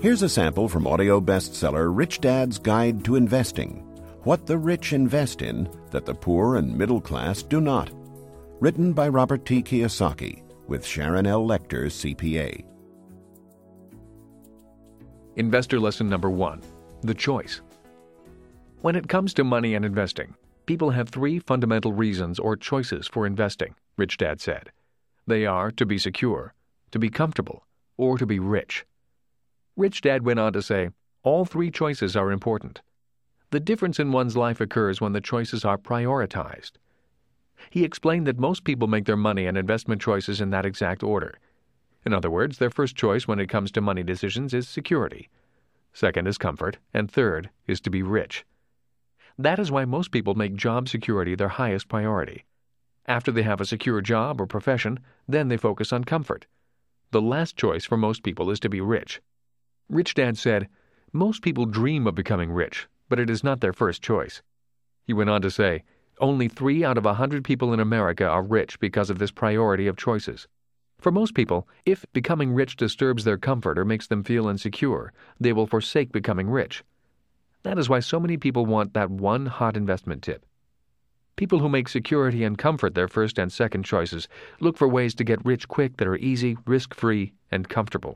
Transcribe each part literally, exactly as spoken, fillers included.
Here's a sample from audio bestseller Rich Dad's Guide to Investing: What the Rich Invest in That the Poor and Middle Class Do Not. Written by Robert T. Kiyosaki, with Sharon L. Lecter, C P A. Investor lesson number one: the choice. When it comes to money and investing, people have three fundamental reasons or choices for investing, Rich Dad said. They are to be secure, to be comfortable, or to be rich. Rich Dad went on to say, all three choices are important. The difference in one's life occurs when the choices are prioritized. He explained that most people make their money and investment choices in that exact order. In other words, their first choice when it comes to money decisions is security. Second is comfort, and third is to be rich. That is why most people make job security their highest priority. After they have a secure job or profession, then they focus on comfort. The last choice for most people is to be rich. Rich Dad said, most people dream of becoming rich, but it is not their first choice. He went on to say, only three out of a hundred people in America are rich because of this priority of choices. For most people, if becoming rich disturbs their comfort or makes them feel insecure, they will forsake becoming rich. That is why so many people want that one hot investment tip. People who make security and comfort their first and second choices look for ways to get rich quick that are easy, risk-free, and comfortable.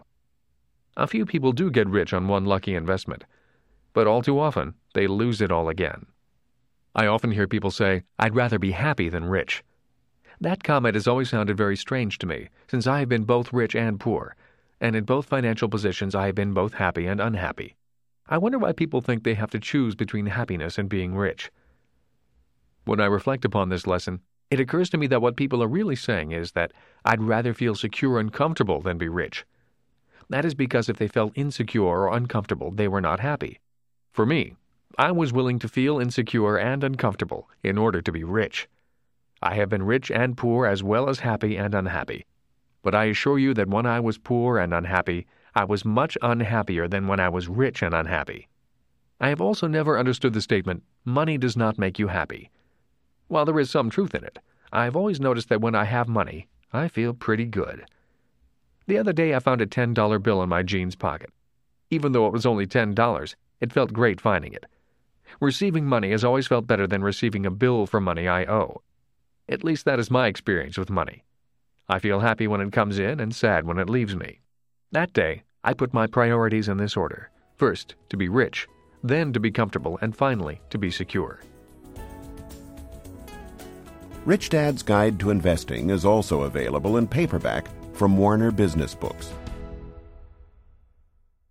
A few people do get rich on one lucky investment, but all too often, they lose it all again. I often hear people say, I'd rather be happy than rich. That comment has always sounded very strange to me, since I have been both rich and poor, and in both financial positions I have been both happy and unhappy. I wonder why people think they have to choose between happiness and being rich. When I reflect upon this lesson, it occurs to me that what people are really saying is that I'd rather feel secure and comfortable than be rich. That is because if they felt insecure or uncomfortable, they were not happy. For me, I was willing to feel insecure and uncomfortable in order to be rich. I have been rich and poor as well as happy and unhappy. But I assure you that when I was poor and unhappy, I was much unhappier than when I was rich and unhappy. I have also never understood the statement, money does not make you happy. While there is some truth in it, I have always noticed that when I have money, I feel pretty good. The other day I found a ten dollar bill in my jeans pocket. Even though it was only ten dollars, it felt great finding it. Receiving money has always felt better than receiving a bill for money I owe. At least that is my experience with money. I feel happy when it comes in and sad when it leaves me. That day, I put my priorities in this order. First, to be rich, then to be comfortable, and finally, to be secure. Rich Dad's Guide to Investing is also available in paperback from Warner Business Books.